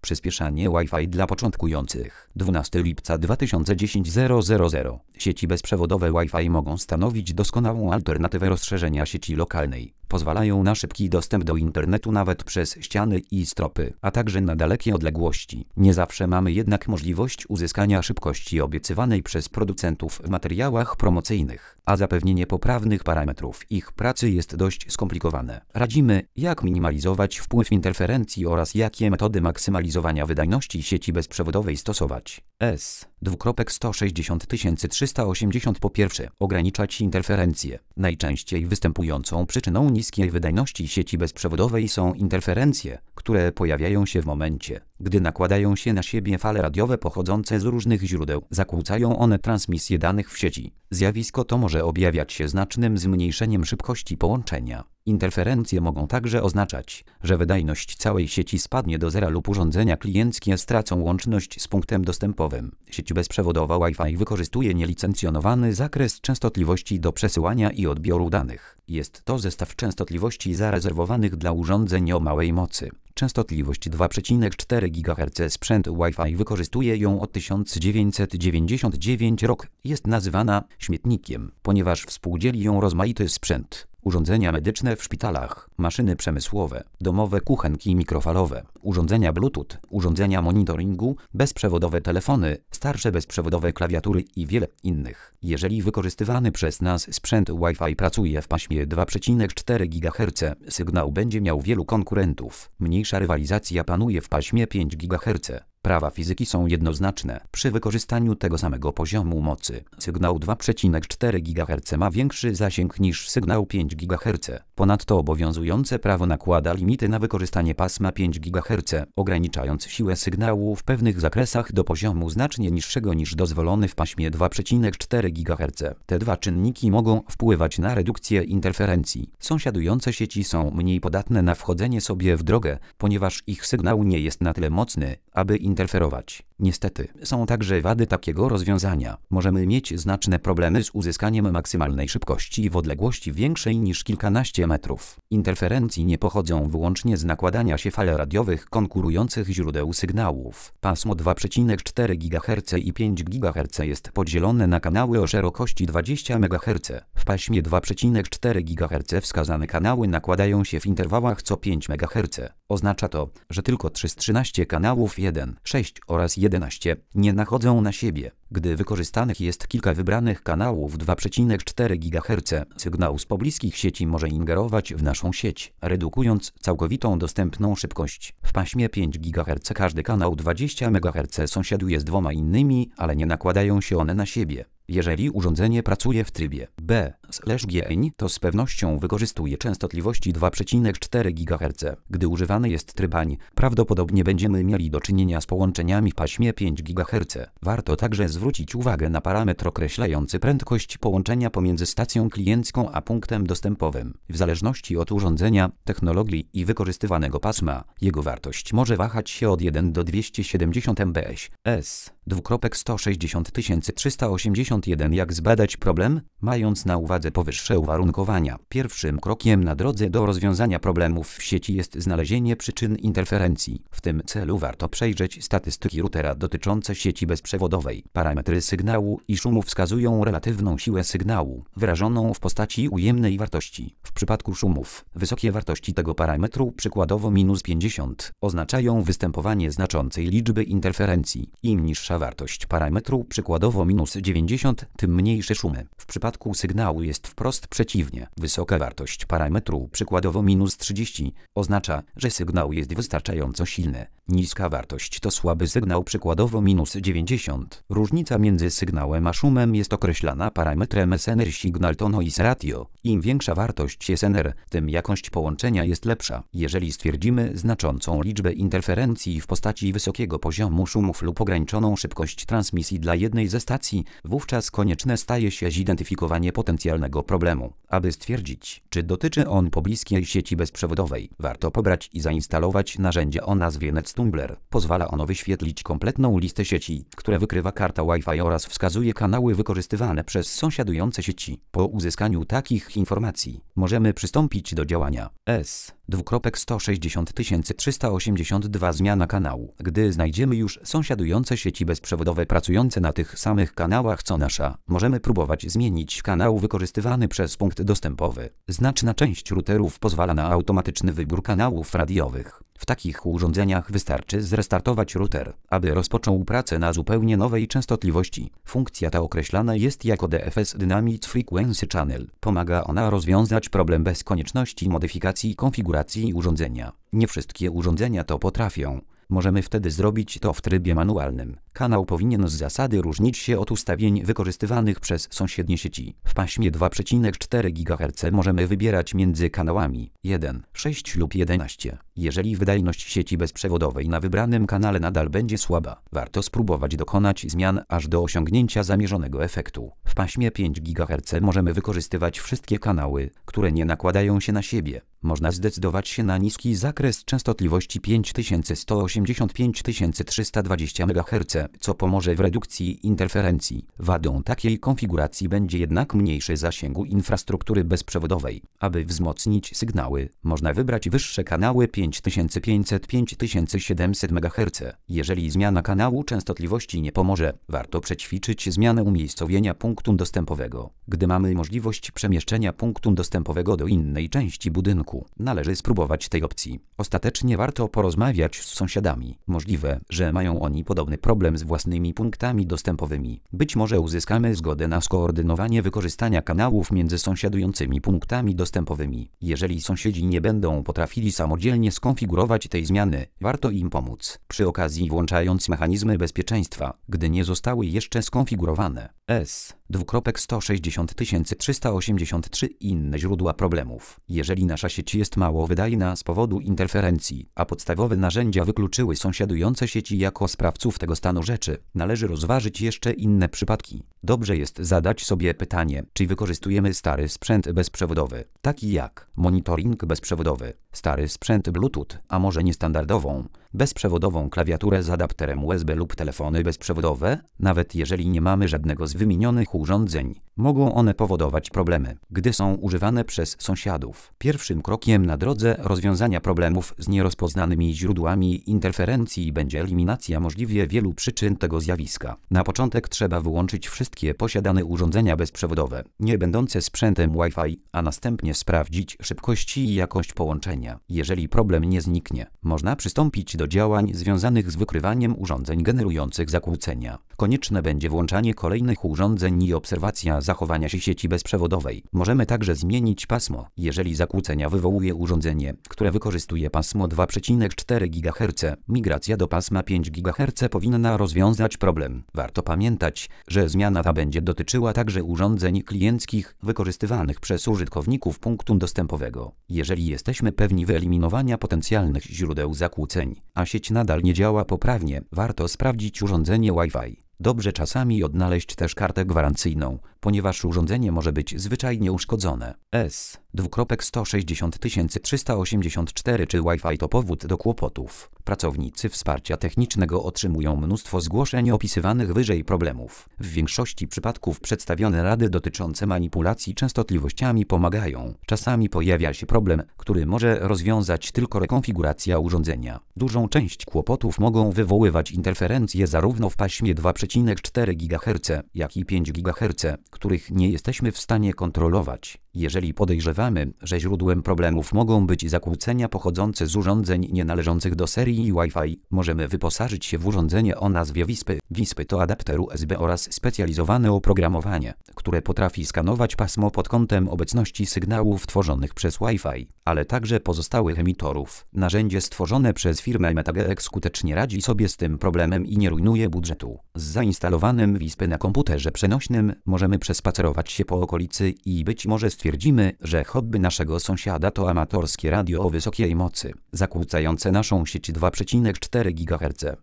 Przyspieszanie Wi-Fi dla początkujących. 12 lipca 2010 000. Sieci bezprzewodowe Wi-Fi mogą stanowić doskonałą alternatywę rozszerzenia sieci lokalnej. Pozwalają na szybki dostęp do internetu nawet przez ściany i stropy, a także na dalekie odległości. Nie zawsze mamy jednak możliwość uzyskania szybkości obiecywanej przez producentów w materiałach promocyjnych, a zapewnienie poprawnych parametrów ich pracy jest dość skomplikowane. Radzimy, jak minimalizować wpływ interferencji oraz jakie metody maksymalizowania wydajności sieci bezprzewodowej stosować. S. 2.160 Po pierwsze, ograniczać interferencje. Najczęściej występującą przyczyną niskiej wydajności sieci bezprzewodowej są interferencje, które pojawiają się w momencie, gdy nakładają się na siebie fale radiowe pochodzące z różnych źródeł. Zakłócają one transmisję danych w sieci. Zjawisko to może objawiać się znacznym zmniejszeniem szybkości połączenia. Interferencje mogą także oznaczać, że wydajność całej sieci spadnie do zera lub urządzenia klienckie stracą łączność z punktem dostępowym. Sieć bezprzewodowa Wi-Fi wykorzystuje nielicencjonowany zakres częstotliwości do przesyłania i odbioru danych. Jest to zestaw częstotliwości zarezerwowanych dla urządzeń o małej mocy. Częstotliwość 2,4 GHz. Sprzęt Wi-Fi wykorzystuje ją od 1999 rok. Jest nazywana śmietnikiem, ponieważ współdzieli ją rozmaity sprzęt. Urządzenia medyczne w szpitalach, maszyny przemysłowe, domowe kuchenki mikrofalowe, urządzenia Bluetooth, urządzenia monitoringu, bezprzewodowe telefony, starsze bezprzewodowe klawiatury i wiele innych. Jeżeli wykorzystywany przez nas sprzęt Wi-Fi pracuje w paśmie 2,4 GHz, sygnał będzie miał wielu konkurentów. Mniejsza rywalizacja panuje w paśmie 5 GHz. Prawa fizyki są jednoznaczne. Przy wykorzystaniu tego samego poziomu mocy, sygnał 2,4 GHz ma większy zasięg niż sygnał 5 GHz. Ponadto obowiązujące prawo nakłada limity na wykorzystanie pasma 5 GHz, ograniczając siłę sygnału w pewnych zakresach do poziomu znacznie niższego niż dozwolony w paśmie 2,4 GHz. Te dwa czynniki mogą wpływać na redukcję interferencji. Sąsiadujące sieci są mniej podatne na wchodzenie sobie w drogę, ponieważ ich sygnał nie jest na tyle mocny, aby interferować. Niestety, są także wady takiego rozwiązania. Możemy mieć znaczne problemy z uzyskaniem maksymalnej szybkości w odległości większej niż kilkanaście metrów. Interferencji nie pochodzą wyłącznie z nakładania się fal radiowych konkurujących źródeł sygnałów. Pasmo 2,4 GHz i 5 GHz jest podzielone na kanały o szerokości 20 MHz. W paśmie 2,4 GHz wskazane kanały nakładają się w interwałach co 5 MHz. Oznacza to, że tylko 3 z 13 kanałów 1, 6 oraz 11 nie nachodzą na siebie. Gdy wykorzystanych jest kilka wybranych kanałów 2,4 GHz, sygnał z pobliskich sieci może ingerować w naszą sieć, redukując całkowitą dostępną szybkość. W paśmie 5 GHz każdy kanał 20 MHz sąsiaduje z dwoma innymi, ale nie nakładają się one na siebie. Jeżeli urządzenie pracuje w trybie B/GN, to z pewnością wykorzystuje częstotliwości 2,4 GHz. Gdy używany jest tryb AN, prawdopodobnie będziemy mieli do czynienia z połączeniami w paśmie 5 GHz. Warto także zwrócić uwagę na parametr określający prędkość połączenia pomiędzy stacją kliencką a punktem dostępowym. W zależności od urządzenia, technologii i wykorzystywanego pasma, jego wartość może wahać się od 1 do 270 mbs. S. 2.160 Jak zbadać problem? Mając na uwadze powyższe uwarunkowania, pierwszym krokiem na drodze do rozwiązania problemów w sieci jest znalezienie przyczyn interferencji. W tym celu warto przejrzeć statystyki routera dotyczące sieci bezprzewodowej. Parametry sygnału i szumu wskazują relatywną siłę sygnału, wyrażoną w postaci ujemnej wartości. W przypadku szumów, wysokie wartości tego parametru, przykładowo -50, oznaczają występowanie znaczącej liczby interferencji. Im niższa wartość parametru, przykładowo -90, tym mniejsze szumy. W przypadku sygnału jest wprost przeciwnie. Wysoka wartość parametru, przykładowo -30, oznacza, że sygnał jest wystarczająco silny. Niska wartość to słaby sygnał, przykładowo -90. Różnica między sygnałem a szumem jest określana parametrem SNR Signal to Noise Ratio. Im większa wartość SNR, tym jakość połączenia jest lepsza. Jeżeli stwierdzimy znaczącą liczbę interferencji w postaci wysokiego poziomu szumów lub ograniczoną szybkość transmisji dla jednej ze stacji, wówczas konieczne staje się zidentyfikowanie potencjalnego problemu. Aby stwierdzić, czy dotyczy on pobliskiej sieci bezprzewodowej, warto pobrać i zainstalować narzędzie o nazwie NetTumbler. Pozwala ono wyświetlić kompletną listę sieci, które wykrywa karta Wi-Fi oraz wskazuje kanały wykorzystywane przez sąsiadujące sieci. Po uzyskaniu takich informacji możemy przystąpić do działania. S. S:160 382 zmiana kanału. Gdy znajdziemy już sąsiadujące sieci bezprzewodowe pracujące na tych samych kanałach co nasza, możemy próbować zmienić kanał wykorzystywany przez punkt dostępowy. Znaczna część routerów pozwala na automatyczny wybór kanałów radiowych. W takich urządzeniach wystarczy zrestartować router, aby rozpoczął pracę na zupełnie nowej częstotliwości. Funkcja ta określana jest jako DFS Dynamic Frequency Channel. Pomaga ona rozwiązać problem bez konieczności modyfikacji konfiguracji urządzenia. Nie wszystkie urządzenia to potrafią. Możemy wtedy zrobić to w trybie manualnym. Kanał powinien z zasady różnić się od ustawień wykorzystywanych przez sąsiednie sieci. W paśmie 2,4 GHz możemy wybierać między kanałami 1, 6 lub 11. Jeżeli wydajność sieci bezprzewodowej na wybranym kanale nadal będzie słaba, warto spróbować dokonać zmian aż do osiągnięcia zamierzonego efektu. W paśmie 5 GHz możemy wykorzystywać wszystkie kanały, które nie nakładają się na siebie. Można zdecydować się na niski zakres częstotliwości 5180–5320 MHz, co pomoże w redukcji interferencji. Wadą takiej konfiguracji będzie jednak mniejszy zasięgu infrastruktury bezprzewodowej. Aby wzmocnić sygnały, można wybrać wyższe kanały 5500–5700 MHz. Jeżeli zmiana kanału częstotliwości nie pomoże, warto przećwiczyć zmianę umiejscowienia punktu dostępowego. Gdy mamy możliwość przemieszczenia punktu dostępowego do innej części budynku, należy spróbować tej opcji. Ostatecznie warto porozmawiać z sąsiadami. Możliwe, że mają oni podobny problem z własnymi punktami dostępowymi. Być może uzyskamy zgodę na skoordynowanie wykorzystania kanałów między sąsiadującymi punktami dostępowymi. Jeżeli sąsiedzi nie będą potrafili samodzielnie skonfigurować tej zmiany, warto im pomóc. Przy okazji włączając mechanizmy bezpieczeństwa, gdy nie zostały jeszcze skonfigurowane. S:160 inne źródła problemów. Jeżeli nasza sieć jest mało wydajna z powodu interferencji, a podstawowe narzędzia wykluczyły sąsiadujące sieci jako sprawców tego stanu rzeczy, należy rozważyć jeszcze inne przypadki. Dobrze jest zadać sobie pytanie, czy wykorzystujemy stary sprzęt bezprzewodowy, taki jak monitoring bezprzewodowy, stary sprzęt Bluetooth, a może niestandardową, bezprzewodową klawiaturę z adapterem USB lub telefony bezprzewodowe. Nawet jeżeli nie mamy żadnego z wymienionych urządzeń, mogą one powodować problemy, gdy są używane przez sąsiadów. Pierwszym krokiem na drodze rozwiązania problemów z nierozpoznanymi źródłami interferencji będzie eliminacja możliwie wielu przyczyn tego zjawiska. Na początek trzeba wyłączyć wszystkie posiadane urządzenia bezprzewodowe, nie będące sprzętem Wi-Fi, a następnie sprawdzić szybkość i jakość połączenia. Jeżeli problem nie zniknie, można przystąpić do działań związanych z wykrywaniem urządzeń generujących zakłócenia. Konieczne będzie włączanie kolejnych urządzeń i obserwacja zachowania się sieci bezprzewodowej. Możemy także zmienić pasmo. Jeżeli zakłócenia wywołuje urządzenie, które wykorzystuje pasmo 2,4 GHz, migracja do pasma 5 GHz powinna rozwiązać problem. Warto pamiętać, że zmiana ta będzie dotyczyła także urządzeń klienckich wykorzystywanych przez użytkowników punktu dostępowego. Jeżeli jesteśmy pewni wyeliminowania potencjalnych źródeł zakłóceń, a sieć nadal nie działa poprawnie, warto sprawdzić urządzenie Wi-Fi. Dobrze czasami odnaleźć też kartę gwarancyjną, ponieważ urządzenie może być zwyczajnie uszkodzone. S:160 384 czy Wi-Fi to powód do kłopotów. Pracownicy wsparcia technicznego otrzymują mnóstwo zgłoszeń opisywanych wyżej problemów. W większości przypadków przedstawione rady dotyczące manipulacji częstotliwościami pomagają. Czasami pojawia się problem, który może rozwiązać tylko rekonfiguracja urządzenia. Dużą część kłopotów mogą wywoływać interferencje zarówno w paśmie 2,4 GHz, jak i 5 GHz, których nie jesteśmy w stanie kontrolować. Jeżeli podejrzewamy, że źródłem problemów mogą być zakłócenia pochodzące z urządzeń nienależących do serii Wi-Fi, możemy wyposażyć się w urządzenie o nazwie WISPy. WISPy to adapter USB oraz specjalizowane oprogramowanie, które potrafi skanować pasmo pod kątem obecności sygnałów tworzonych przez Wi-Fi, ale także pozostałych emitorów. Narzędzie stworzone przez firmę MetaGeek skutecznie radzi sobie z tym problemem i nie rujnuje budżetu. Z zainstalowanym WISPy na komputerze przenośnym możemy przespacerować się po okolicy i być może stwierdzimy, że hobby naszego sąsiada to amatorskie radio o wysokiej mocy, zakłócające naszą sieć 2,4 GHz.